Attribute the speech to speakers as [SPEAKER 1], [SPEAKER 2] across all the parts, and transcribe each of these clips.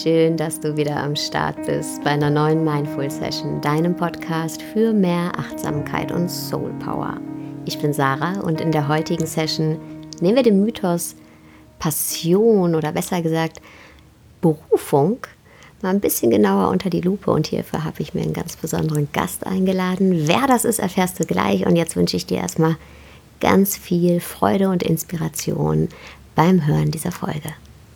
[SPEAKER 1] schön, dass du wieder am Start bist bei einer neuen Mindful Session, deinem Podcast für mehr Achtsamkeit und Soul Power. Ich bin Sarah und in der heutigen Session nehmen wir den Mythos Passion oder besser gesagt Berufung mal ein bisschen genauer unter die Lupe und hierfür habe ich mir einen ganz besonderen Gast eingeladen. Wer das ist, erfährst du gleich und jetzt wünsche ich dir erstmal ganz viel Freude und Inspiration beim Hören dieser Folge.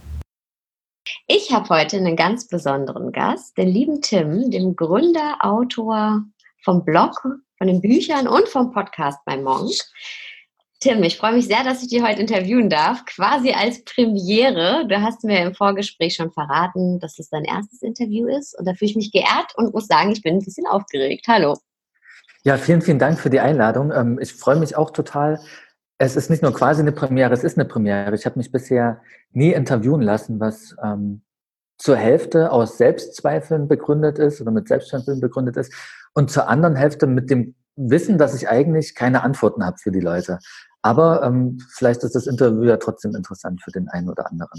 [SPEAKER 1] Ich habe heute einen ganz besonderen Gast, den lieben Tim, dem Gründer, Autor vom Blog, von den Büchern und vom Podcast bei Monk. Tim, ich freue mich sehr, dass ich dich heute interviewen darf, quasi als Premiere. Du hast mir im Vorgespräch schon verraten, dass es dein erstes Interview ist und da fühle ich mich geehrt und muss sagen, ich bin ein bisschen aufgeregt. Hallo.
[SPEAKER 2] Ja, vielen, vielen Dank für die Einladung. Ich freue mich auch total. Es ist nicht nur quasi eine Premiere, es ist eine Premiere. Ich habe mich bisher nie interviewen lassen, was zur Hälfte aus Selbstzweifeln begründet ist oder mit Selbstzweifeln begründet ist und zur anderen Hälfte mit dem Wissen, dass ich eigentlich keine Antworten habe für die Leute. Aber vielleicht ist das Interview ja trotzdem interessant für den einen oder anderen.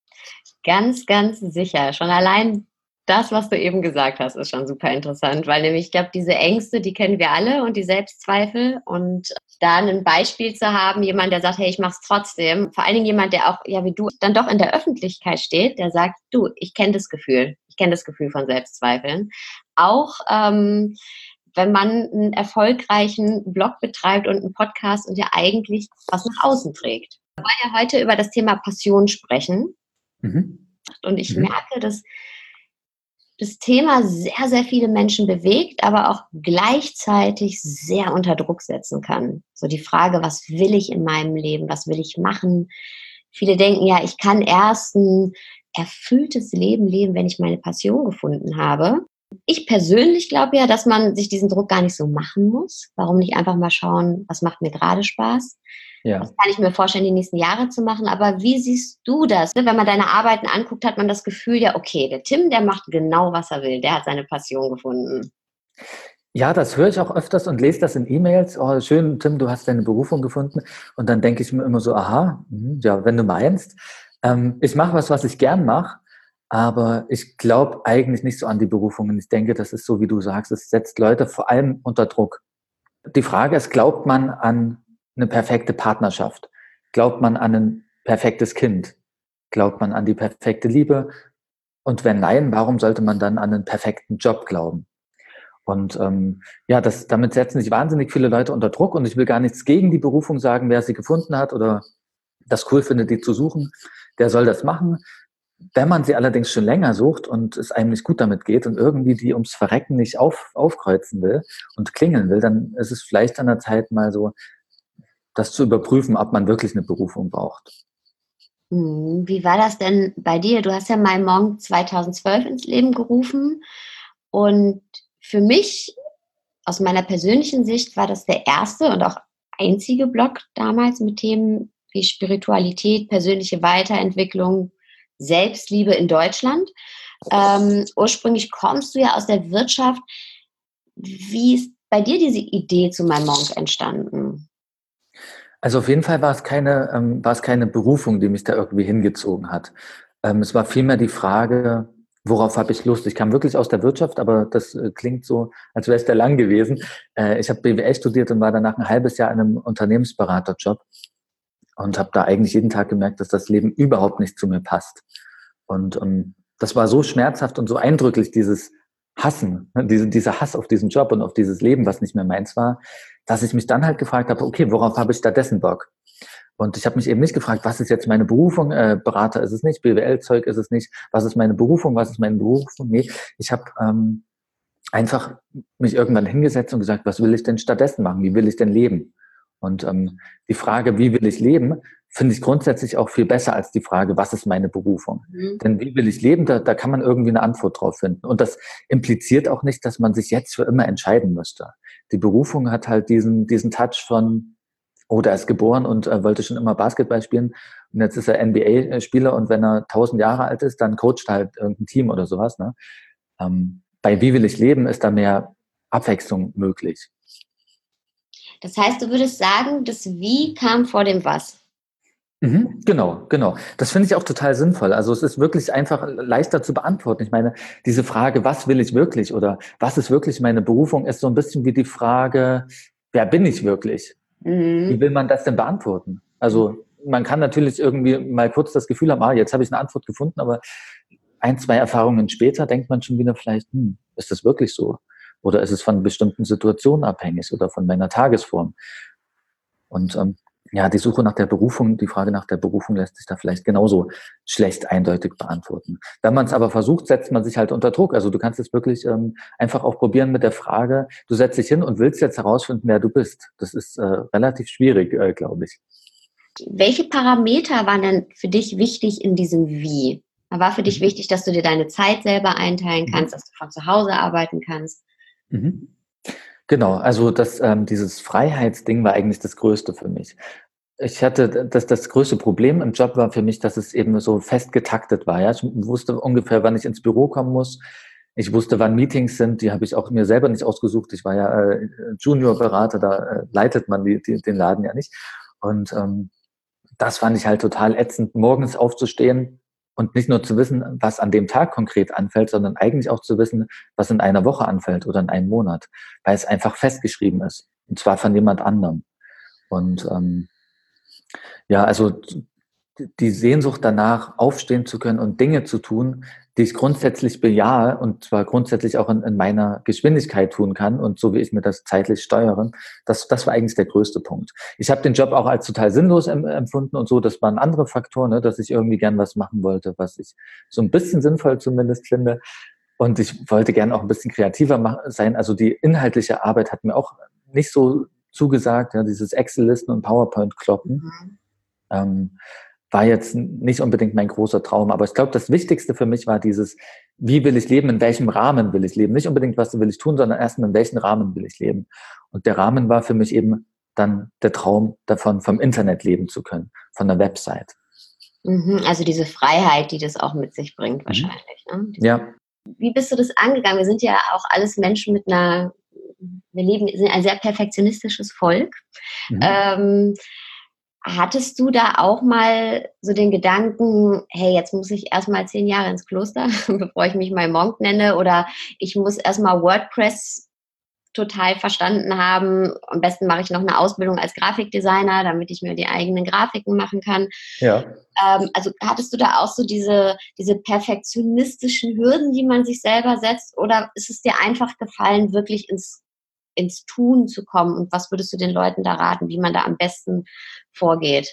[SPEAKER 1] Ganz, ganz sicher. Schon allein das, was du eben gesagt hast, ist schon super interessant, weil nämlich, ich glaube, diese Ängste, die kennen wir alle und die Selbstzweifel und da ein Beispiel zu haben, jemand, der sagt, hey, ich mach's trotzdem, vor allen Dingen jemand, der auch, ja, wie du, dann doch in der Öffentlichkeit steht, der sagt, du, ich kenne das Gefühl von Selbstzweifeln. Auch, wenn man einen erfolgreichen Blog betreibt und einen Podcast und ja eigentlich was nach außen trägt. Wir wollen ja heute über das Thema Passion sprechen. Und ich merke, dass das Thema sehr, sehr viele Menschen bewegt, aber auch gleichzeitig sehr unter Druck setzen kann. So die Frage, was will ich in meinem Leben? Was will ich machen? Viele denken ja, ich kann erst ein erfülltes Leben leben, wenn ich meine Passion gefunden habe. Ich persönlich glaube ja, dass man sich diesen Druck gar nicht so machen muss. Warum nicht einfach mal schauen, was macht mir gerade Spaß? Ja. Das kann ich mir vorstellen, die nächsten Jahre zu machen. Aber wie siehst du das? Wenn man deine Arbeiten anguckt, hat man das Gefühl, ja, okay, der Tim, der macht genau, was er will. Der hat seine Passion gefunden.
[SPEAKER 2] Ja, das höre ich auch öfters und lese das in E-Mails. Oh, schön, Tim, du hast deine Berufung gefunden. Und dann denke ich mir immer so, aha, ja, wenn du meinst. Ich mache was ich gern mache, aber ich glaube eigentlich nicht so an die Berufungen. Ich denke, das ist so, wie du sagst, es setzt Leute vor allem unter Druck. Die Frage ist, glaubt man an eine perfekte Partnerschaft? Glaubt man an ein perfektes Kind? Glaubt man an die perfekte Liebe? Und wenn nein, warum sollte man dann an einen perfekten Job glauben? Und ja, damit setzen sich wahnsinnig viele Leute unter Druck und ich will gar nichts gegen die Berufung sagen, wer sie gefunden hat oder das cool findet, die zu suchen, der soll das machen. Wenn man sie allerdings schon länger sucht und es einem nicht gut damit geht und irgendwie die ums Verrecken nicht aufkreuzen will und klingeln will, dann ist es vielleicht an der Zeit, mal so das zu überprüfen, ob man wirklich eine Berufung braucht.
[SPEAKER 1] Wie war das denn bei dir? Du hast ja mal Monk 2012 ins Leben gerufen und für mich, aus meiner persönlichen Sicht, war das der erste und auch einzige Blog damals mit Themen wie Spiritualität, persönliche Weiterentwicklung, Selbstliebe in Deutschland. Ursprünglich kommst du ja aus der Wirtschaft. Wie ist bei dir diese Idee zu My Monk entstanden?
[SPEAKER 2] Also auf jeden Fall war es keine Berufung, die mich da irgendwie hingezogen hat. Es war vielmehr die Frage, worauf habe ich Lust? Ich kam wirklich aus der Wirtschaft, aber das klingt so, als wäre es der lang gewesen. Ich habe BWL studiert und war danach ein halbes Jahr in einem Unternehmensberaterjob und habe da eigentlich jeden Tag gemerkt, dass das Leben überhaupt nicht zu mir passt. Und das war so schmerzhaft und so eindrücklich, dieses Hassen, dieser Hass auf diesen Job und auf dieses Leben, was nicht mehr meins war, dass ich mich dann halt gefragt habe, okay, worauf habe ich stattdessen Bock? Und ich habe mich eben nicht gefragt, was ist jetzt meine Berufung? Berater ist es nicht, BWL-Zeug ist es nicht. Was ist meine Berufung? Was ist meine Berufung? Nee, ich habe einfach mich irgendwann hingesetzt und gesagt, was will ich denn stattdessen machen? Wie will ich denn leben? Und die Frage, wie will ich leben, finde ich grundsätzlich auch viel besser als die Frage, was ist meine Berufung? Denn wie will ich leben, da kann man irgendwie eine Antwort drauf finden. Und das impliziert auch nicht, dass man sich jetzt für immer entscheiden müsste. Die Berufung hat halt diesen Touch von, oh, der ist geboren und wollte schon immer Basketball spielen und jetzt ist er NBA-Spieler und wenn er 1000 Jahre alt ist, dann coacht er halt irgendein Team oder sowas. Ne? Bei Wie will ich leben ist da mehr Abwechslung möglich.
[SPEAKER 1] Das heißt, du würdest sagen, das Wie kam vor dem Was?
[SPEAKER 2] Genau, genau. Das finde ich auch total sinnvoll. Also es ist wirklich einfach leichter zu beantworten. Ich meine, diese Frage, was will ich wirklich oder was ist wirklich meine Berufung, ist so ein bisschen wie die Frage, wer bin ich wirklich? Wie
[SPEAKER 1] Mhm.
[SPEAKER 2] will man das denn beantworten? Also man kann natürlich irgendwie mal kurz das Gefühl haben, jetzt habe ich eine Antwort gefunden, aber ein, zwei Erfahrungen später denkt man schon wieder vielleicht, ist das wirklich so? Oder ist es von bestimmten Situationen abhängig oder von meiner Tagesform? Und ja, die Suche nach der Berufung, die Frage nach der Berufung lässt sich da vielleicht genauso schlecht eindeutig beantworten. Wenn man es aber versucht, setzt man sich halt unter Druck. Also du kannst es wirklich einfach auch probieren mit der Frage, du setzt dich hin und willst jetzt herausfinden, wer du bist. Das ist relativ schwierig, glaube ich.
[SPEAKER 1] Welche Parameter waren denn für dich wichtig in diesem Wie? War für dich
[SPEAKER 2] Mhm.
[SPEAKER 1] wichtig, dass du dir deine Zeit selber einteilen kannst,
[SPEAKER 2] Mhm.
[SPEAKER 1] dass du von zu Hause arbeiten kannst?
[SPEAKER 2] Mhm. Genau, also dieses Freiheitsding war eigentlich das Größte für mich. Ich hatte das größte Problem im Job war für mich, dass es eben so fest getaktet war. Ja, ich wusste ungefähr, wann ich ins Büro kommen muss. Ich wusste, wann Meetings sind. Die habe ich auch mir selber nicht ausgesucht. Ich war ja Junior-Berater, da leitet man den Laden ja nicht. Und das fand ich halt total ätzend, morgens aufzustehen und nicht nur zu wissen, was an dem Tag konkret anfällt, sondern eigentlich auch zu wissen, was in einer Woche anfällt oder in einem Monat, weil es einfach festgeschrieben ist. Und zwar von jemand anderem. Und ja, also die Sehnsucht danach, aufstehen zu können und Dinge zu tun, die ich grundsätzlich bejahe und zwar grundsätzlich auch in meiner Geschwindigkeit tun kann und so wie ich mir das zeitlich steuere, das war eigentlich der größte Punkt. Ich habe den Job auch als total sinnlos empfunden und so, das waren andere Faktoren, ne, dass ich irgendwie gern was machen wollte, was ich so ein bisschen sinnvoll zumindest finde. Und ich wollte gern auch ein bisschen kreativer sein. Also die inhaltliche Arbeit hat mir auch nicht so zugesagt, ja, dieses Excel-Listen und PowerPoint-Kloppen.
[SPEAKER 1] Mhm.
[SPEAKER 2] Ähm, war jetzt nicht unbedingt mein großer Traum, aber ich glaube, das Wichtigste für mich war dieses, wie will ich leben, in welchem Rahmen will ich leben? Nicht unbedingt, was will ich tun, sondern erstmal, in welchem Rahmen will ich leben? Und der Rahmen war für mich eben dann der Traum davon, vom Internet leben zu können, von der Website.
[SPEAKER 1] Mhm. Also diese Freiheit, die das auch mit sich bringt,
[SPEAKER 2] Mhm.
[SPEAKER 1] wahrscheinlich. Ne?
[SPEAKER 2] Ja.
[SPEAKER 1] Wie bist du das angegangen? Wir sind ja auch alles Menschen sind ein sehr perfektionistisches Volk.
[SPEAKER 2] Mhm.
[SPEAKER 1] Ähm, Hattest du da auch mal so den Gedanken, hey, jetzt muss ich erstmal 10 Jahre ins Kloster, bevor ich mich mal Monk nenne, oder ich muss erstmal WordPress total verstanden haben. Am besten mache ich noch eine Ausbildung als Grafikdesigner, damit ich mir die eigenen Grafiken machen kann.
[SPEAKER 2] Ja.
[SPEAKER 1] Also hattest du da auch so diese perfektionistischen Hürden, die man sich selber setzt, oder ist es dir einfach gefallen, wirklich ins Tun zu kommen? Und was würdest du den Leuten da raten, wie man da am besten vorgeht?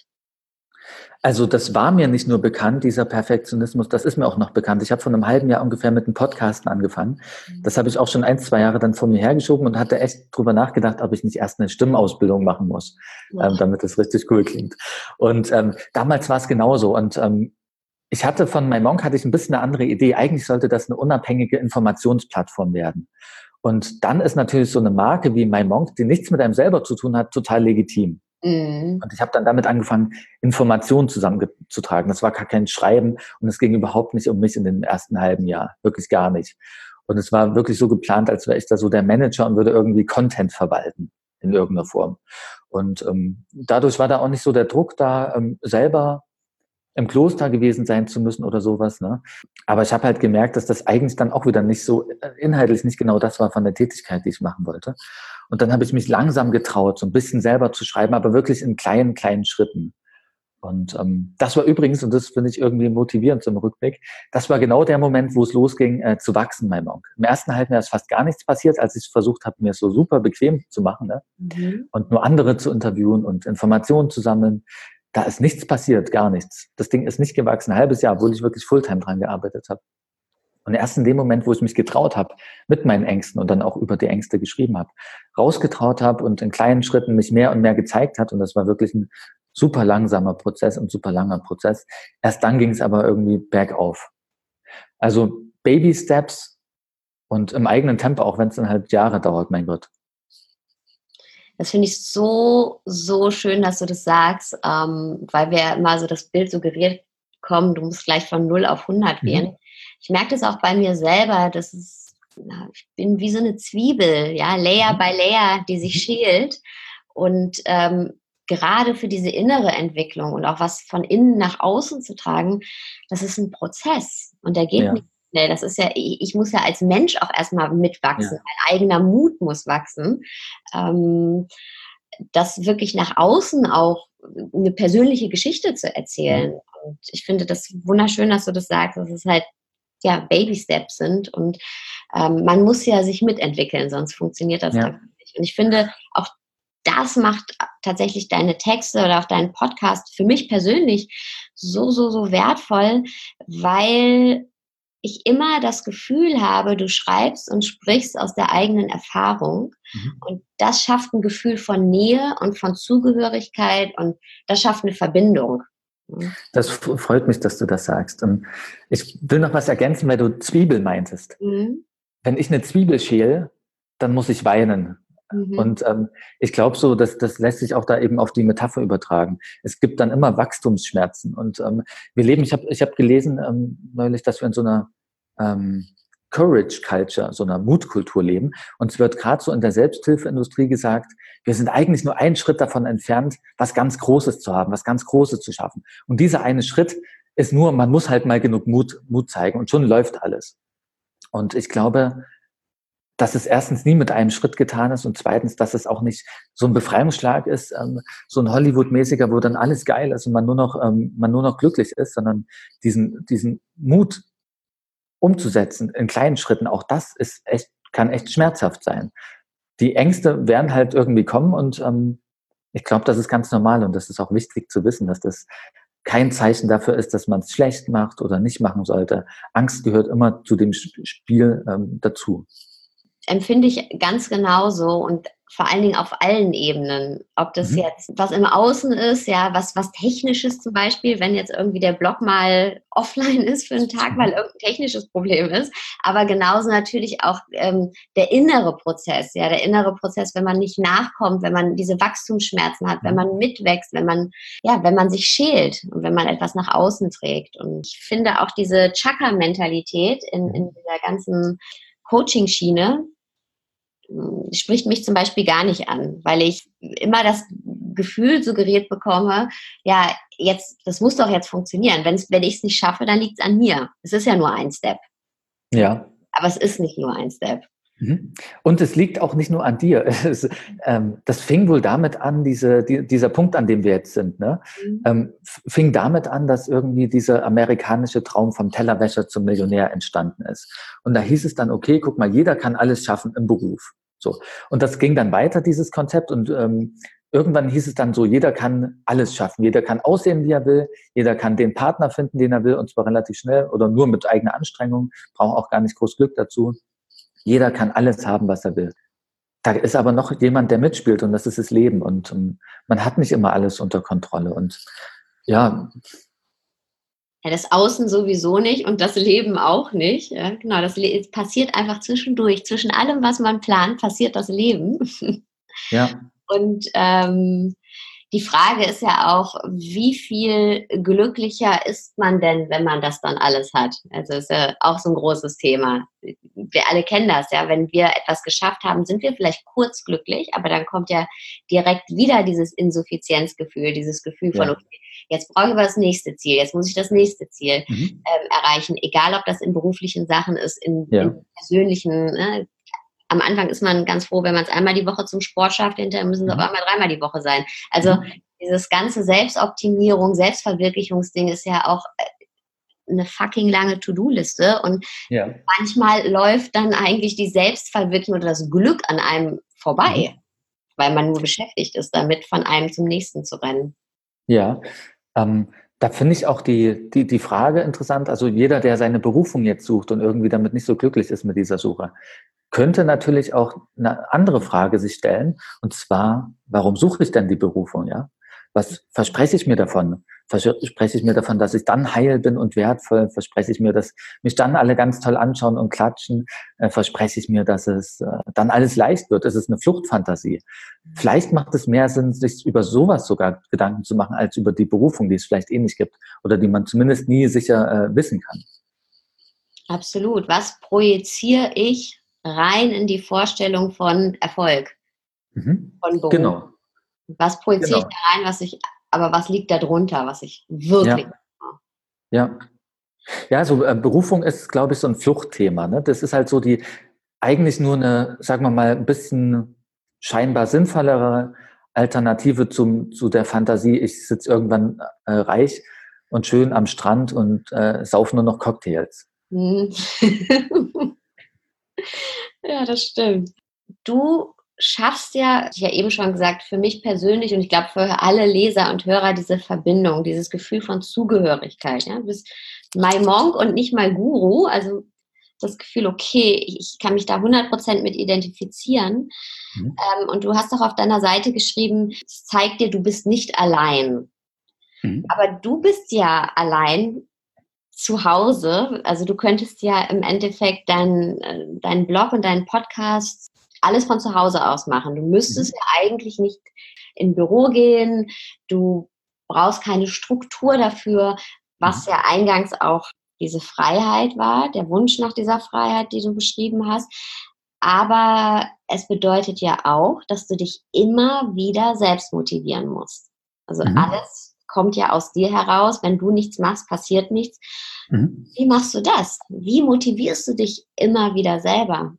[SPEAKER 2] Also das war mir nicht nur bekannt, dieser Perfektionismus, das ist mir auch noch bekannt. Ich habe vor einem halben Jahr ungefähr mit dem Podcasten angefangen. Das habe ich auch schon ein, zwei Jahre dann vor mir hergeschoben und hatte echt drüber nachgedacht, ob ich nicht erst eine Stimmausbildung machen muss,
[SPEAKER 1] Ja.
[SPEAKER 2] damit es richtig cool klingt. Und damals war es genauso. Und ich hatte von MyMonk hatte ich ein bisschen eine andere Idee. Eigentlich sollte das eine unabhängige Informationsplattform werden. Und dann ist natürlich so eine Marke wie MyMonk, die nichts mit einem selber zu tun hat, total legitim.
[SPEAKER 1] Mhm.
[SPEAKER 2] Und ich habe dann damit angefangen, Informationen zusammenzutragen. Das war gar kein Schreiben und es ging überhaupt nicht um mich in dem ersten halben Jahr. Wirklich gar nicht. Und es war wirklich so geplant, als wäre ich da so der Manager und würde irgendwie Content verwalten in irgendeiner Form. Und dadurch war da auch nicht so der Druck da, selber im Kloster gewesen sein zu müssen oder sowas. Ne? Aber ich habe halt gemerkt, dass das eigentlich dann auch wieder nicht so inhaltlich nicht genau das war von der Tätigkeit, die ich machen wollte. Und dann habe ich mich langsam getraut, so ein bisschen selber zu schreiben, aber wirklich in kleinen, kleinen Schritten. Und das war übrigens, und das finde ich irgendwie motivierend zum Rückblick, das war genau der Moment, wo es losging, zu wachsen, mein Monk. Im ersten halben Jahr ist fast gar nichts passiert, als ich versucht habe, mir es so super bequem zu machen, ne?
[SPEAKER 1] Mhm.
[SPEAKER 2] Und nur andere zu interviewen und Informationen zu sammeln. Da ist nichts passiert, gar nichts. Das Ding ist nicht gewachsen, ein halbes Jahr, obwohl ich wirklich Fulltime dran gearbeitet habe. Und erst in dem Moment, wo ich mich getraut habe, mit meinen Ängsten und dann auch über die Ängste geschrieben habe, rausgetraut habe und in kleinen Schritten mich mehr und mehr gezeigt hat, und das war wirklich ein super langsamer Prozess und super langer Prozess, erst dann ging es aber irgendwie bergauf. Also Baby Steps und im eigenen Tempo, auch wenn es dann halt Jahre dauert, mein Gott.
[SPEAKER 1] Das finde ich so, so schön, dass du das sagst, weil wir immer so das Bild suggeriert kommen, du musst gleich von 0 auf 100 gehen.
[SPEAKER 2] Mhm.
[SPEAKER 1] Ich merke das auch bei mir selber, ich bin wie so eine Zwiebel, ja, Layer
[SPEAKER 2] Mhm.
[SPEAKER 1] by Layer, die sich
[SPEAKER 2] Mhm.
[SPEAKER 1] schält. Und gerade für diese innere Entwicklung und auch was von innen nach außen zu tragen, das ist ein Prozess und der geht
[SPEAKER 2] Ja,
[SPEAKER 1] nicht schnell. Das ist ja, ich muss ja als Mensch auch erstmal mitwachsen.
[SPEAKER 2] ja.
[SPEAKER 1] Mein eigener Mut muss wachsen. Ähm, Das wirklich nach außen auch eine persönliche Geschichte zu erzählen.
[SPEAKER 2] Mhm.
[SPEAKER 1] Und ich finde das wunderschön, dass du das sagst, dass es halt ja Baby Steps sind und man muss ja sich mitentwickeln, sonst funktioniert das
[SPEAKER 2] Ja.
[SPEAKER 1] einfach nicht. Und ich finde, auch das macht tatsächlich deine Texte oder auch deinen Podcast für mich persönlich so wertvoll, weil ich immer das Gefühl habe, du schreibst und sprichst aus der eigenen Erfahrung.
[SPEAKER 2] Mhm.
[SPEAKER 1] Und das schafft ein Gefühl von Nähe und von Zugehörigkeit und das schafft eine Verbindung.
[SPEAKER 2] Das freut mich, dass du das sagst. Ich will noch was ergänzen, weil du Zwiebel meintest.
[SPEAKER 1] Mhm.
[SPEAKER 2] Wenn ich eine Zwiebel schäle, dann muss ich weinen.
[SPEAKER 1] Mhm.
[SPEAKER 2] Und ich glaube so, dass das lässt sich auch da eben auf die Metapher übertragen. Es gibt dann immer Wachstumsschmerzen. Und wir leben, ich hab gelesen neulich, dass wir in so einer Courage Culture, so einer Mutkultur leben. Und es wird gerade so in der Selbsthilfeindustrie gesagt, wir sind eigentlich nur einen Schritt davon entfernt, was ganz Großes zu haben, was ganz Großes zu schaffen. Und dieser eine Schritt ist nur, man muss halt mal genug Mut zeigen und schon läuft alles. Und ich glaube, dass es erstens nie mit einem Schritt getan ist und zweitens, dass es auch nicht so ein Befreiungsschlag ist, so ein Hollywood-mäßiger, wo dann alles geil ist und man nur noch glücklich ist, sondern diesen Mut umzusetzen in kleinen Schritten, auch das ist echt, kann echt schmerzhaft sein. Die Ängste werden halt irgendwie kommen und ich glaube, das ist ganz normal und das ist auch wichtig zu wissen, dass das kein Zeichen dafür ist, dass man es schlecht macht oder nicht machen sollte. Angst gehört immer zu dem Spiel dazu.
[SPEAKER 1] Empfinde ich ganz genauso und vor allen Dingen auf allen Ebenen. Ob das
[SPEAKER 2] Mhm.
[SPEAKER 1] jetzt was im Außen ist, ja, was Technisches zum Beispiel, wenn jetzt irgendwie der Blog mal offline ist für einen Tag, weil
[SPEAKER 2] Mhm.
[SPEAKER 1] irgendein technisches Problem ist. Aber genauso natürlich auch der innere Prozess, ja, der innere Prozess, wenn man nicht nachkommt, wenn man diese Wachstumsschmerzen hat, wenn
[SPEAKER 2] Mhm.
[SPEAKER 1] man mitwächst, wenn man sich schält und wenn man etwas nach außen trägt. Und ich finde auch diese Chakra-Mentalität in
[SPEAKER 2] Mhm.
[SPEAKER 1] dieser ganzen Coaching-Schiene, spricht mich zum Beispiel gar nicht an, weil ich immer das Gefühl suggeriert bekomme, ja, jetzt, das muss doch jetzt funktionieren. Wenn ich es nicht schaffe, dann liegt es an mir. Es ist ja nur ein Step.
[SPEAKER 2] Ja.
[SPEAKER 1] Aber es ist nicht nur ein Step.
[SPEAKER 2] Mhm. Und es liegt auch nicht nur an dir. Das fing wohl damit an, dieser Punkt, an dem wir jetzt sind, ne?
[SPEAKER 1] Mhm.
[SPEAKER 2] Fing damit an, dass irgendwie dieser amerikanische Traum vom Tellerwäscher zum Millionär entstanden ist. Und da hieß es dann, okay, guck mal, jeder kann alles schaffen im Beruf. So. Und das ging dann weiter, dieses Konzept. Und irgendwann hieß es dann so, jeder kann alles schaffen. Jeder kann aussehen, wie er will. Jeder kann den Partner finden, den er will, und zwar relativ schnell oder nur mit eigener Anstrengung. Braucht auch gar nicht groß Glück dazu. Jeder kann alles haben, was er will. Da ist aber noch jemand, der mitspielt und das ist das Leben. Und man hat nicht immer alles unter Kontrolle. Und ja,
[SPEAKER 1] Ja, das Außen sowieso nicht und das Leben auch nicht. Ja, genau, es passiert einfach zwischendurch. Zwischen allem, was man plant, passiert das Leben.
[SPEAKER 2] ja,
[SPEAKER 1] Und die Frage ist ja auch, wie viel glücklicher ist man denn, wenn man das dann alles hat? Also ist ja auch so ein großes Thema. Wir alle kennen das, ja. Wenn wir etwas geschafft haben, sind wir vielleicht kurz glücklich, aber dann kommt ja direkt wieder dieses Insuffizienzgefühl, dieses Gefühl von,
[SPEAKER 2] ja,
[SPEAKER 1] okay, jetzt brauche ich aber das nächste Ziel, jetzt muss ich das nächste Ziel
[SPEAKER 2] mhm,
[SPEAKER 1] erreichen, egal ob das in beruflichen Sachen ist, in
[SPEAKER 2] ja,
[SPEAKER 1] persönlichen, ne? Am Anfang ist man ganz froh, wenn man es einmal die Woche zum Sport schafft, hinterher müssen es auf
[SPEAKER 2] mhm,
[SPEAKER 1] einmal dreimal die Woche sein. Also
[SPEAKER 2] mhm,
[SPEAKER 1] dieses ganze Selbstoptimierung, Selbstverwirklichungsding ist ja auch eine fucking lange To-Do-Liste und
[SPEAKER 2] ja,
[SPEAKER 1] manchmal läuft dann eigentlich die Selbstverwirklichung oder das Glück an einem vorbei,
[SPEAKER 2] mhm,
[SPEAKER 1] weil man nur beschäftigt ist, damit von einem zum nächsten zu rennen.
[SPEAKER 2] ja. Da finde ich auch die Frage interessant. Also jeder, der seine Berufung jetzt sucht und irgendwie damit nicht so glücklich ist mit dieser Suche, könnte natürlich auch eine andere Frage sich stellen. Und zwar, warum suche ich denn die Berufung, ja? Was verspreche ich mir davon? Verspreche ich mir davon, dass ich dann heil bin und wertvoll? Verspreche ich mir, dass mich dann alle ganz toll anschauen und klatschen? Verspreche ich mir, dass es dann alles leicht wird? Es ist eine Fluchtfantasie. Vielleicht macht es mehr Sinn, sich über sowas sogar Gedanken zu machen, als über die Berufung, die es vielleicht eh nicht gibt oder die man zumindest nie sicher wissen kann.
[SPEAKER 1] Absolut. Was projiziere ich rein in die Vorstellung von Erfolg,
[SPEAKER 2] Mhm.
[SPEAKER 1] von Beruf?
[SPEAKER 2] Genau.
[SPEAKER 1] Was projiziere ich
[SPEAKER 2] Genau.
[SPEAKER 1] da rein, aber was liegt da drunter, was ich wirklich
[SPEAKER 2] Ja, ja. Ja, so Berufung ist, glaube ich, so ein Fluchtthema. Ne? Das ist halt so eigentlich nur eine, sagen wir mal, ein bisschen scheinbar sinnvollere Alternative zu der Fantasie, ich sitze irgendwann reich und schön am Strand und sauf nur noch Cocktails.
[SPEAKER 1] hm. Ja, das stimmt. Du schaffst ja, ich ja eben schon gesagt, für mich persönlich und ich glaube für alle Leser und Hörer diese Verbindung, dieses Gefühl von Zugehörigkeit. Ja? Du bist my Monk und nicht my Guru, also das Gefühl, okay, ich kann mich da 100% mit identifizieren.
[SPEAKER 2] Mhm.
[SPEAKER 1] Und du hast doch auf deiner Seite geschrieben, es zeigt dir, du bist nicht allein.
[SPEAKER 2] Mhm.
[SPEAKER 1] Aber du bist ja allein zu Hause. Also du könntest ja im Endeffekt deinen Blog und deinen Podcast alles von zu Hause aus machen. Du müsstest
[SPEAKER 2] Mhm.
[SPEAKER 1] ja eigentlich nicht in ein Büro gehen. Du brauchst keine Struktur dafür, was
[SPEAKER 2] Mhm.
[SPEAKER 1] ja eingangs auch diese Freiheit war, der Wunsch nach dieser Freiheit, die du beschrieben hast. Aber es bedeutet ja auch, dass du dich immer wieder selbst motivieren musst. Also
[SPEAKER 2] Mhm.
[SPEAKER 1] alles kommt ja aus dir heraus. Wenn du nichts machst, passiert nichts.
[SPEAKER 2] Mhm.
[SPEAKER 1] Wie machst du das? Wie motivierst du dich immer wieder selber?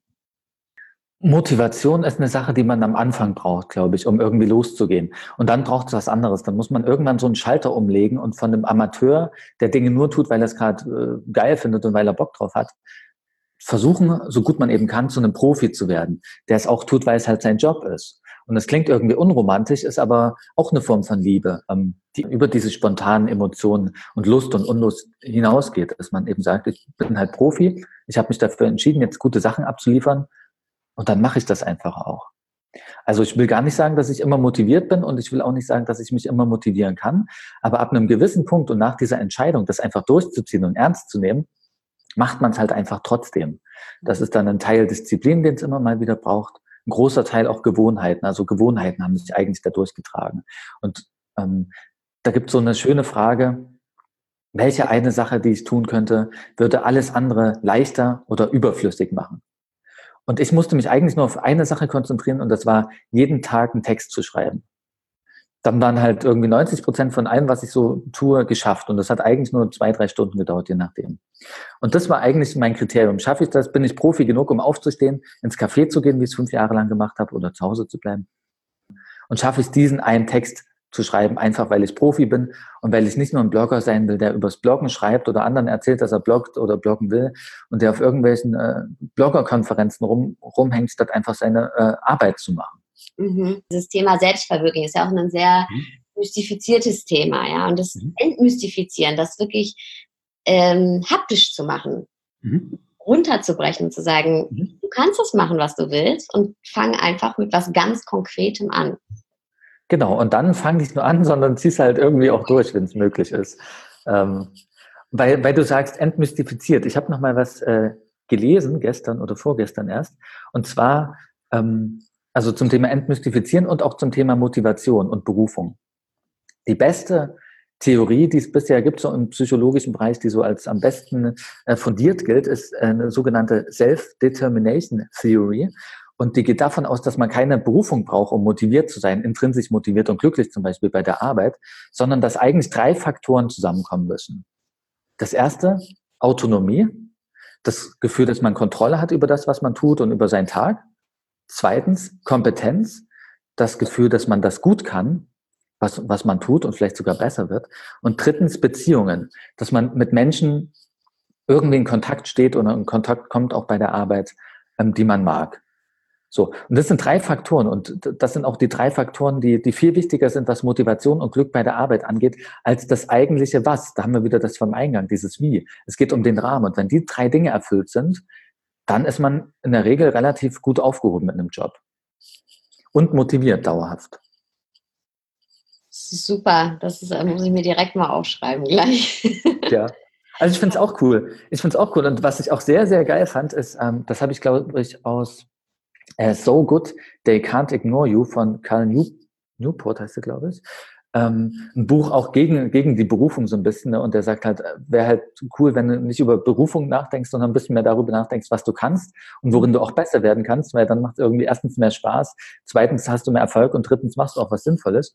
[SPEAKER 2] Motivation ist eine Sache, die man am Anfang braucht, glaube ich, um irgendwie loszugehen. Und dann braucht es was anderes. Dann muss man irgendwann so einen Schalter umlegen und von einem Amateur, der Dinge nur tut, weil er es gerade geil findet und weil er Bock drauf hat, versuchen, so gut man eben kann, zu einem Profi zu werden, der es auch tut, weil es halt sein Job ist. Und das klingt irgendwie unromantisch, ist aber auch eine Form von Liebe, die über diese spontanen Emotionen und Lust und Unlust hinausgeht, dass man eben sagt, ich bin halt Profi, ich habe mich dafür entschieden, jetzt gute Sachen abzuliefern und dann mache ich das einfach auch. Also ich will gar nicht sagen, dass ich immer motiviert bin und ich will auch nicht sagen, dass ich mich immer motivieren kann, aber ab einem gewissen Punkt und nach dieser Entscheidung, das einfach durchzuziehen und ernst zu nehmen, macht man es halt einfach trotzdem. Das ist dann ein Teil Disziplin, den es immer mal wieder braucht. Ein großer Teil auch Gewohnheiten. Also Gewohnheiten haben sich eigentlich da durchgetragen. Und ähm, da gibt es so eine schöne Frage, welche eine Sache, die ich tun könnte, würde alles andere leichter oder überflüssig machen? Und ich musste mich eigentlich nur auf eine Sache konzentrieren und das war, jeden Tag einen Text zu schreiben. Dann waren halt irgendwie 90% von allem, was ich so tue, geschafft. Und das hat eigentlich nur 2, 3 Stunden gedauert, je nachdem. Und das war eigentlich mein Kriterium. Schaffe ich das? Bin ich Profi genug, um aufzustehen, ins Café zu gehen, wie ich es 5 Jahre lang gemacht habe, oder zu Hause zu bleiben? Und schaffe ich diesen einen Text zu schreiben, einfach weil ich Profi bin und weil ich nicht nur ein Blogger sein will, der übers Bloggen schreibt oder anderen erzählt, dass er bloggt oder bloggen will und der auf irgendwelchen Bloggerkonferenzen rumhängt, statt einfach seine Arbeit zu machen.
[SPEAKER 1] Mhm. Dieses Thema Selbstverwirklichung ist ja auch ein sehr
[SPEAKER 2] Mhm.
[SPEAKER 1] mystifiziertes Thema, ja. Und das
[SPEAKER 2] Mhm.
[SPEAKER 1] Entmystifizieren, das wirklich haptisch zu machen,
[SPEAKER 2] Mhm.
[SPEAKER 1] runterzubrechen, zu sagen,
[SPEAKER 2] Mhm.
[SPEAKER 1] du kannst das machen, was du willst und fang einfach mit was ganz Konkretem an.
[SPEAKER 2] Genau, und dann fang nicht nur an, sondern zieh's halt irgendwie auch durch, wenn es möglich ist. Ähm, weil du sagst, entmystifiziert. Ich habe noch mal was gelesen, gestern oder vorgestern erst, und zwar also zum Thema Entmystifizieren und auch zum Thema Motivation und Berufung. Die beste Theorie, die es bisher gibt, so im psychologischen Bereich, die so als am besten fundiert gilt, ist eine sogenannte Self-Determination Theory. Und die geht davon aus, dass man keine Berufung braucht, um motiviert zu sein, intrinsisch motiviert und glücklich zum Beispiel bei der Arbeit, sondern dass eigentlich 3 Faktoren zusammenkommen müssen. Das erste, Autonomie, das Gefühl, dass man Kontrolle hat über das, was man tut und über seinen Tag. Zweitens, Kompetenz, das Gefühl, dass man das gut kann, was man tut und vielleicht sogar besser wird. Und drittens, Beziehungen, dass man mit Menschen irgendwie in Kontakt steht oder in Kontakt kommt, auch bei der Arbeit, die man mag. So, und das sind 3 Faktoren und das sind auch die 3 Faktoren, die viel wichtiger sind, was Motivation und Glück bei der Arbeit angeht, als das eigentliche Was. Da haben wir wieder das vom Eingang, dieses Wie. Es geht um den Rahmen und wenn die 3 Dinge erfüllt sind, dann ist man in der Regel relativ gut aufgehoben mit einem Job und motiviert dauerhaft.
[SPEAKER 1] Das ist super, muss ich mir direkt mal aufschreiben gleich.
[SPEAKER 2] Ja. Also ich finde es auch cool. Ich finde es auch cool. Und was ich auch sehr, sehr geil fand, ist, das habe ich, glaube ich, aus So Good They Can't Ignore You von Newport heißt er, glaube ich. ein Buch auch gegen die Berufung so ein bisschen, ne? Und der sagt halt, wäre halt cool, wenn du nicht über Berufung nachdenkst, sondern ein bisschen mehr darüber nachdenkst, was du kannst und worin du auch besser werden kannst, weil dann macht es irgendwie erstens mehr Spaß, zweitens hast du mehr Erfolg und drittens machst du auch was Sinnvolles.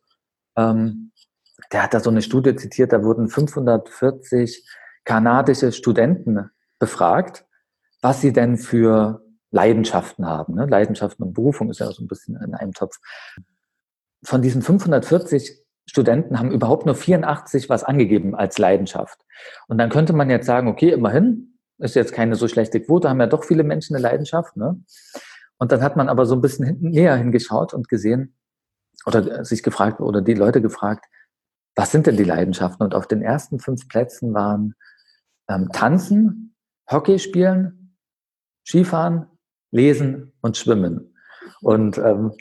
[SPEAKER 2] Der hat da so eine Studie zitiert, da wurden 540 kanadische Studenten befragt, was sie denn für Leidenschaften haben. Ne? Leidenschaften und Berufung ist ja so ein bisschen in einem Topf. Von diesen 540 Studenten haben überhaupt nur 84 was angegeben als Leidenschaft. Und dann könnte man jetzt sagen, okay, immerhin, ist jetzt keine so schlechte Quote, haben ja doch viele Menschen eine Leidenschaft. Ne? Und dann hat man aber so ein bisschen näher hingeschaut und gesehen, oder sich gefragt, oder die Leute gefragt, was sind denn die Leidenschaften? Und auf den ersten 5 Plätzen waren Tanzen, Hockey spielen, Skifahren, Lesen und Schwimmen. Und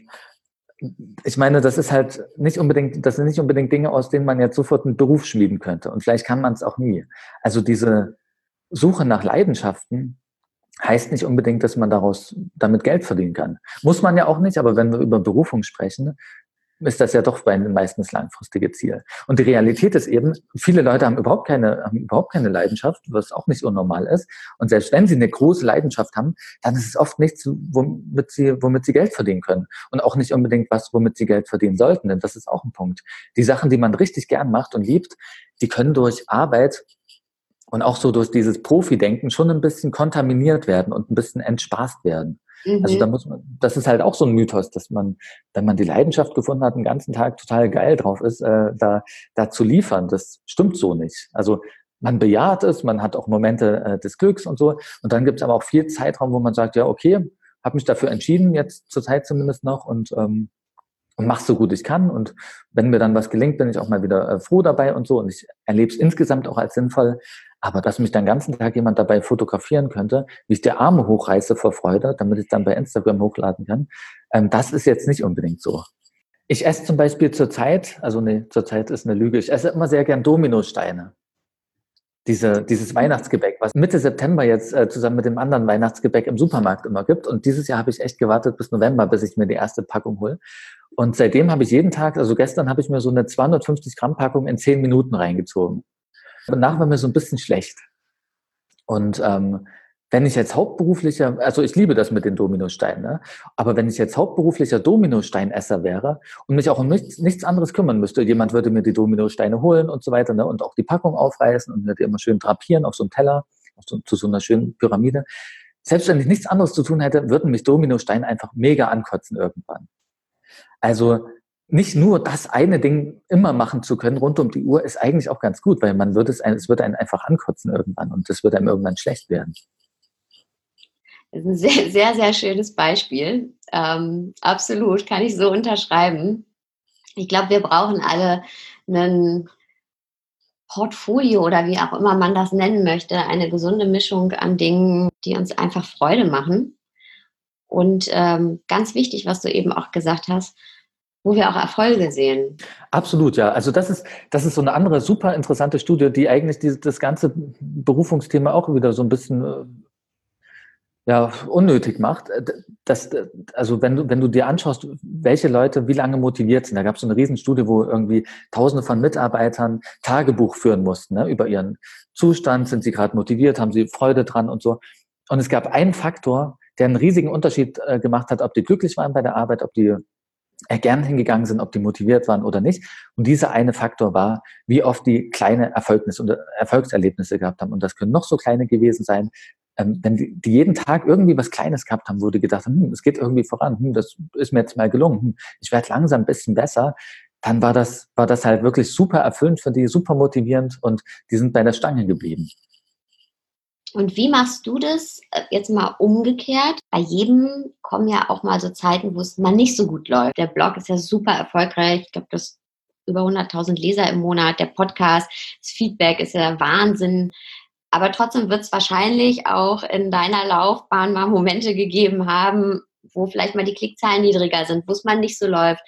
[SPEAKER 2] ich meine, das ist halt nicht unbedingt, das sind nicht unbedingt Dinge, aus denen man jetzt sofort einen Beruf schmieden könnte. Und vielleicht kann man es auch nie. Also diese Suche nach Leidenschaften heißt nicht unbedingt, dass man damit Geld verdienen kann. Muss man ja auch nicht, aber wenn wir über Berufung sprechen, ist das ja doch bei den meisten das langfristige Ziel. Und die Realität ist eben, viele Leute haben überhaupt keine Leidenschaft, was auch nicht unnormal ist. Und selbst wenn sie eine große Leidenschaft haben, dann ist es oft nichts, womit sie Geld verdienen können. Und auch nicht unbedingt was, womit sie Geld verdienen sollten, denn das ist auch ein Punkt. Die Sachen, die man richtig gern macht und liebt, die können durch Arbeit und auch so durch dieses Profi-Denken schon ein bisschen kontaminiert werden und ein bisschen entspaßt werden. Also das ist halt auch so ein Mythos, dass man, wenn man die Leidenschaft gefunden hat, den ganzen Tag total geil drauf ist, da zu liefern. Das stimmt so nicht. Also man bejaht es, man hat auch Momente des Glücks und so. Und dann gibt es aber auch viel Zeitraum, wo man sagt, ja, okay, habe mich dafür entschieden, jetzt zur Zeit zumindest noch und mache so gut ich kann. Und wenn mir dann was gelingt, bin ich auch mal wieder froh dabei und so. Und ich erlebe es insgesamt auch als sinnvoll. Aber dass mich den ganzen Tag jemand dabei fotografieren könnte, wie ich die Arme hochreiße vor Freude, damit ich dann bei Instagram hochladen kann, das ist jetzt nicht unbedingt so. Ich esse zum Beispiel zurzeit ist eine Lüge, ich esse immer sehr gern Dominosteine. Dieses Weihnachtsgebäck, was Mitte September jetzt zusammen mit dem anderen Weihnachtsgebäck im Supermarkt immer gibt. Und dieses Jahr habe ich echt gewartet bis November, bis ich mir die erste Packung hole. Und seitdem habe ich jeden Tag, also gestern habe ich mir so eine 250 Gramm Packung in 10 Minuten reingezogen. Danach war mir so ein bisschen schlecht. Und wenn ich jetzt hauptberuflicher, also ich liebe das mit den Dominosteinen, ne? Aber wenn ich jetzt hauptberuflicher Dominosteinesser wäre und mich auch um nichts anderes kümmern müsste, jemand würde mir die Dominosteine holen und so weiter, ne? Und auch die Packung aufreißen und mir die immer schön drapieren auf so einem Teller, zu so einer schönen Pyramide. Selbst wenn ich nichts anderes zu tun hätte, würden mich Dominosteine einfach mega ankotzen irgendwann. Also nicht nur das eine Ding immer machen zu können rund um die Uhr ist eigentlich auch ganz gut, weil es würde einen einfach ankotzen irgendwann und es würde einem irgendwann schlecht werden.
[SPEAKER 1] Das ist ein sehr, sehr, sehr schönes Beispiel. Absolut, kann ich so unterschreiben. Ich glaube, wir brauchen alle ein Portfolio oder wie auch immer man das nennen möchte, eine gesunde Mischung an Dingen, die uns einfach Freude machen. Und ganz wichtig, was du eben auch gesagt hast, wo wir auch Erfolge sehen.
[SPEAKER 2] Absolut, ja. Also das ist so eine andere super interessante Studie, die eigentlich das ganze Berufungsthema auch wieder so ein bisschen unnötig macht. Also wenn du dir anschaust, welche Leute wie lange motiviert sind, da gab es so eine Riesenstudie, wo irgendwie Tausende von Mitarbeitern Tagebuch führen mussten, ne, über ihren Zustand, sind sie gerade motiviert, haben sie Freude dran und so. Und es gab einen Faktor, der einen riesigen Unterschied gemacht hat, ob die glücklich waren bei der Arbeit, ob die gern hingegangen sind, ob die motiviert waren oder nicht. Und dieser eine Faktor war, wie oft die kleine Erfolgserlebnisse gehabt haben. Und das können noch so kleine gewesen sein. Wenn die jeden Tag irgendwie was Kleines gehabt haben, wo die gedacht haben, es geht irgendwie voran, das ist mir jetzt mal gelungen, ich werde langsam ein bisschen besser, dann war das halt wirklich super erfüllend für die, super motivierend und die sind bei der Stange geblieben.
[SPEAKER 1] Und wie machst du das jetzt mal umgekehrt? Bei jedem kommen ja auch mal so Zeiten, wo es mal nicht so gut läuft. Der Blog ist ja super erfolgreich. Ich glaube, das über 100.000 Leser im Monat. Der Podcast, das Feedback ist ja Wahnsinn. Aber trotzdem wird es wahrscheinlich auch in deiner Laufbahn mal Momente gegeben haben, wo vielleicht mal die Klickzahlen niedriger sind, wo es mal nicht so läuft.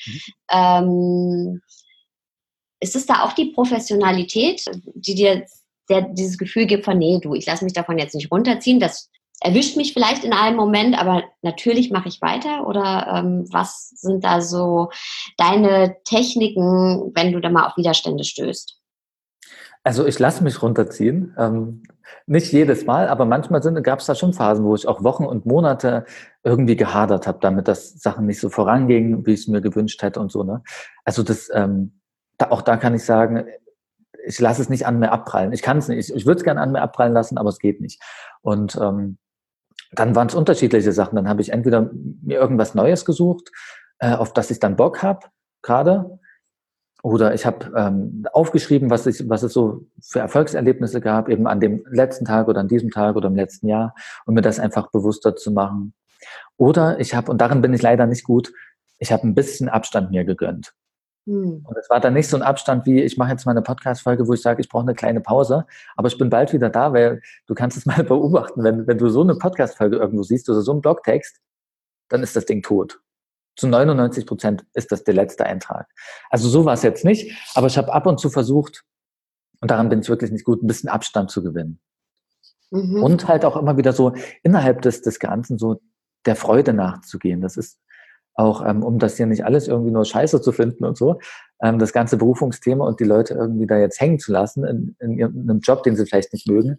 [SPEAKER 1] Ist es da auch die Professionalität, die dir dieses Gefühl gibt von, nee, ich lasse mich davon jetzt nicht runterziehen, das erwischt mich vielleicht in einem Moment, aber natürlich mache ich weiter? Oder was sind da so deine Techniken, wenn du da mal auf Widerstände stößt?
[SPEAKER 2] Also ich lasse mich runterziehen. Nicht jedes Mal, aber manchmal gab es da schon Phasen, wo ich auch Wochen und Monate irgendwie gehadert habe damit, dass Sachen nicht so vorangingen, wie ich es mir gewünscht hätte und so. Ne? Also auch da kann ich sagen, ich lasse es nicht an mir abprallen. Ich kann es nicht. Ich würde es gerne an mir abprallen lassen, aber es geht nicht. Und dann waren es unterschiedliche Sachen. Dann habe ich entweder mir irgendwas Neues gesucht, auf das ich dann Bock habe, gerade. Oder ich habe aufgeschrieben, was es so für Erfolgserlebnisse gab, eben an dem letzten Tag oder an diesem Tag oder im letzten Jahr, um mir das einfach bewusster zu machen. Oder und darin bin ich leider nicht gut, ich habe ein bisschen Abstand mir gegönnt. Und es war dann nicht so ein Abstand wie, ich mache jetzt mal eine Podcast-Folge, wo ich sage, ich brauche eine kleine Pause, aber ich bin bald wieder da, weil du kannst es mal beobachten, wenn du so eine Podcast-Folge irgendwo siehst oder so einen Blogtext, dann ist das Ding tot. Zu 99% ist das der letzte Eintrag. Also so war es jetzt nicht, aber ich habe ab und zu versucht, und daran bin ich wirklich nicht gut, ein bisschen Abstand zu gewinnen. Und halt auch immer wieder so innerhalb des Ganzen so der Freude nachzugehen. Das ist auch, um das hier nicht alles irgendwie nur scheiße zu finden und so, das ganze Berufungsthema und die Leute irgendwie da jetzt hängen zu lassen in einem Job, den sie vielleicht nicht mögen.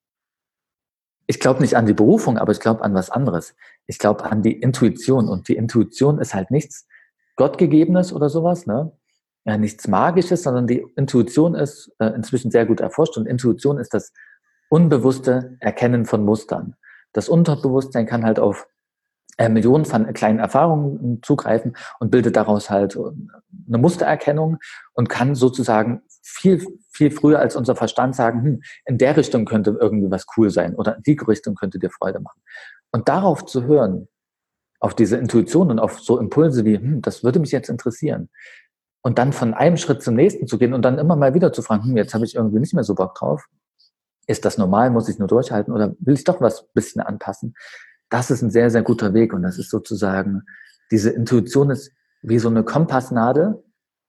[SPEAKER 2] Ich glaube nicht an die Berufung, aber ich glaube an was anderes. Ich glaube an die Intuition. Und die Intuition ist halt nichts Gottgegebenes oder sowas, ne? Ja, nichts Magisches, sondern die Intuition ist inzwischen sehr gut erforscht. Und Intuition ist das unbewusste Erkennen von Mustern. Das Unterbewusstsein kann halt auf Millionen von kleinen Erfahrungen zugreifen und bildet daraus halt eine Mustererkennung und kann sozusagen viel, viel früher als unser Verstand sagen, in der Richtung könnte irgendwie was cool sein oder in die Richtung könnte dir Freude machen. Und darauf zu hören, auf diese Intuition und auf so Impulse wie, das würde mich jetzt interessieren. Und dann von einem Schritt zum nächsten zu gehen und dann immer mal wieder zu fragen, jetzt habe ich irgendwie nicht mehr so Bock drauf. Ist das normal? Muss ich nur durchhalten oder will ich doch was ein bisschen anpassen? Das ist ein sehr, sehr guter Weg. Und das ist sozusagen, diese Intuition ist wie so eine Kompassnadel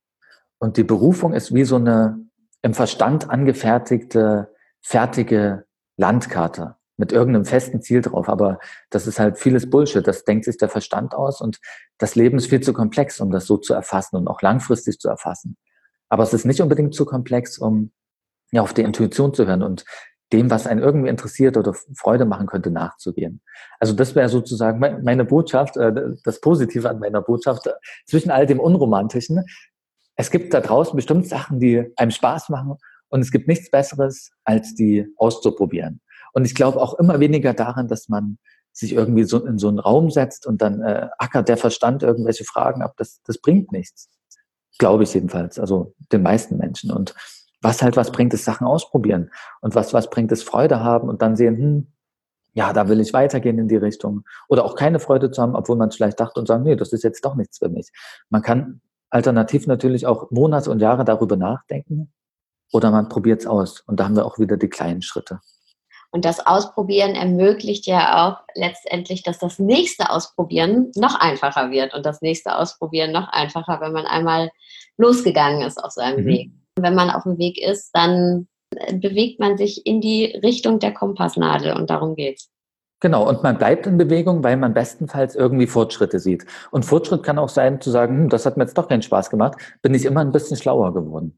[SPEAKER 2] und die Berufung ist wie so eine im Verstand angefertigte, fertige Landkarte mit irgendeinem festen Ziel drauf. Aber das ist halt vieles Bullshit. Das denkt sich der Verstand aus und das Leben ist viel zu komplex, um das so zu erfassen und auch langfristig zu erfassen. Aber es ist nicht unbedingt zu komplex, um ja auf die Intuition zu hören und dem, was einen irgendwie interessiert oder Freude machen könnte, nachzugehen. Also das wäre sozusagen meine Botschaft, das Positive an meiner Botschaft, zwischen all dem Unromantischen. Es gibt da draußen bestimmt Sachen, die einem Spaß machen und es gibt nichts Besseres, als die auszuprobieren. Und ich glaube auch immer weniger daran, dass man sich irgendwie so in so einen Raum setzt und dann ackert der Verstand irgendwelche Fragen ab. Das bringt nichts. Glaube ich jedenfalls, also den meisten Menschen. Und was halt was bringt, ist Sachen ausprobieren. Und was bringt, ist Freude haben und dann sehen, ja, da will ich weitergehen in die Richtung. Oder auch keine Freude zu haben, obwohl man es vielleicht dachte und sagen, nee, das ist jetzt doch nichts für mich. Man kann alternativ natürlich auch Monate und Jahre darüber nachdenken oder man probiert es aus. Und da haben wir auch wieder die kleinen Schritte.
[SPEAKER 1] Und das Ausprobieren ermöglicht ja auch letztendlich, dass das nächste Ausprobieren noch einfacher wird und das nächste Ausprobieren noch einfacher, wenn man einmal losgegangen ist auf seinem Weg. Und wenn man auf dem Weg ist, dann bewegt man sich in die Richtung der Kompassnadel und darum geht's.
[SPEAKER 2] Genau, und man bleibt in Bewegung, weil man bestenfalls irgendwie Fortschritte sieht. Und Fortschritt kann auch sein, zu sagen, das hat mir jetzt doch keinen Spaß gemacht, bin ich immer ein bisschen schlauer geworden.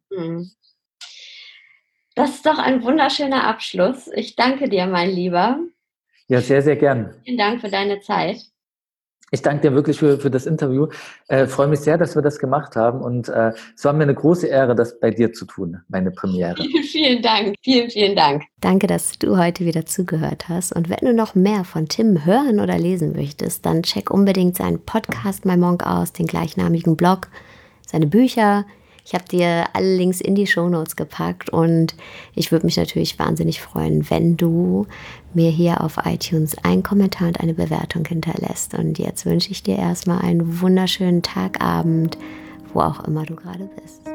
[SPEAKER 1] Das ist doch ein wunderschöner Abschluss. Ich danke dir, mein Lieber.
[SPEAKER 2] Ja, sehr, sehr gern.
[SPEAKER 1] Vielen Dank für deine Zeit.
[SPEAKER 2] Ich danke dir wirklich für das Interview. Freue mich sehr, dass wir das gemacht haben. Und es war mir eine große Ehre, das bei dir zu tun, meine Premiere.
[SPEAKER 1] Vielen Dank. Vielen, vielen Dank.
[SPEAKER 3] Danke, dass du heute wieder zugehört hast. Und wenn du noch mehr von Tim hören oder lesen möchtest, dann check unbedingt seinen Podcast My Monk aus, den gleichnamigen Blog, seine Bücher. Ich habe dir alle Links in die Shownotes gepackt und ich würde mich natürlich wahnsinnig freuen, wenn du mir hier auf iTunes einen Kommentar und eine Bewertung hinterlässt. Und jetzt wünsche ich dir erstmal einen wunderschönen Tag, Abend, wo auch immer du gerade bist.